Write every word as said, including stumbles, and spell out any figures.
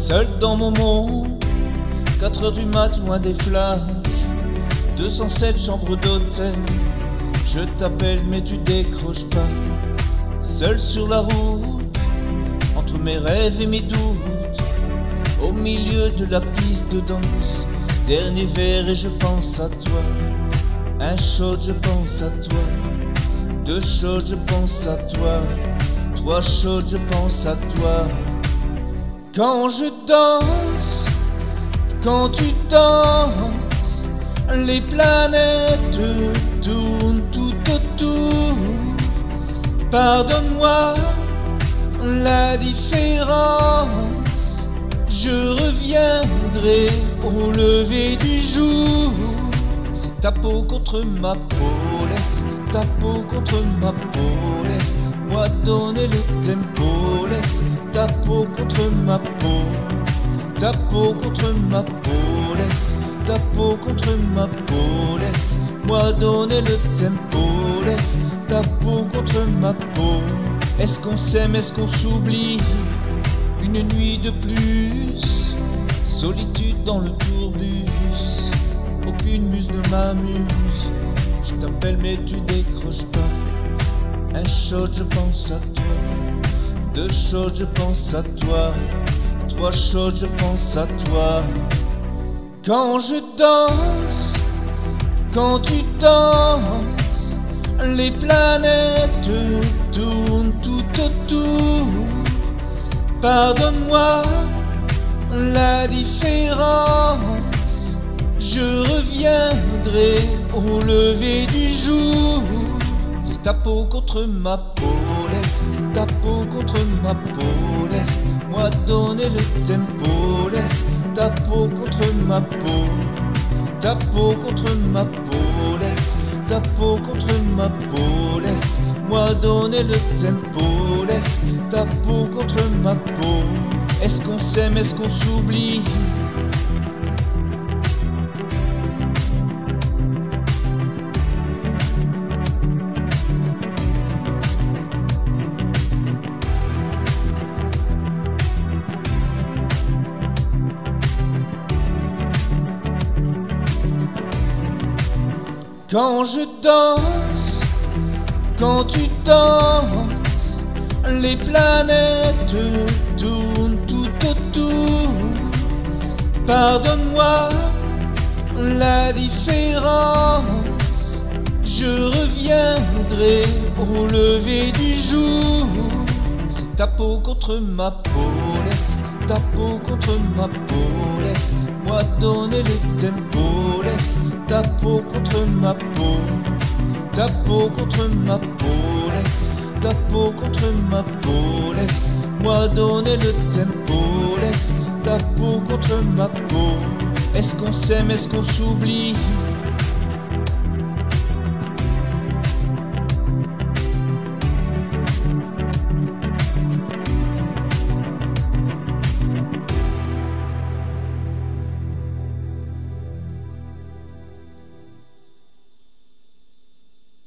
Seul dans mon monde, quatre heures du mat, loin des flashs, deux cent sept chambres d'hôtel. Je t'appelle mais tu décroches pas. Seul sur la route, entre mes rêves et mes doutes, au milieu de la piste de danse, dernier verre et je pense à toi. Un shot, je pense à toi. Deux shots, je pense à toi. Trois shots, je pense à toi. Quand je danse, quand tu danses, les planètes tournent tout autour. Pardonne-moi la différence, je reviendrai au lever du jour. C'est ta peau contre ma peau, laisse ta peau contre ma peau, laisse-moi donner le tempo, laisse ta peau contre ma peau, ta peau contre ma peau, laisse ta peau contre ma peau, laisse-moi donner le tempo, laisse ta peau contre ma peau. Est-ce qu'on s'aime, est-ce qu'on s'oublie? Une nuit de plus, solitude dans le tourbus, aucune muse ne m'amuse. Je t'appelle mais tu décroches pas. Un shot, je pense à toi. Deux shots, je pense à toi. Trois shots, je pense à toi. Quand je danse, quand tu danses, les planètes tournent tout autour. Pardonne-moi la différence, je reviendrai au lever du jour. C'est ta peau contre ma peau, laisse ta peau contre ma peau, laisse-moi donner le tempo, laisse ta peau contre ma peau, ta peau contre ma peau, laisse ta peau contre ma peau, laisse-moi donner le tempo, laisse ta peau contre ma peau. Est-ce qu'on s'aime, est-ce qu'on s'oublie? Quand je danse, quand tu danses, les planètes tournent tout autour. Pardonne-moi la différence, je reviendrai au lever du jour. C'est ta peau contre ma peau, laisse ta peau contre ma peau, laisse-moi donner le tempo, laisse ta peau contre ma peau, ta peau contre ma peau, laisse ta peau contre ma peau, laisse-moi donner le tempo, laisse ta peau contre ma peau. Est-ce qu'on s'aime, est-ce qu'on s'oublie?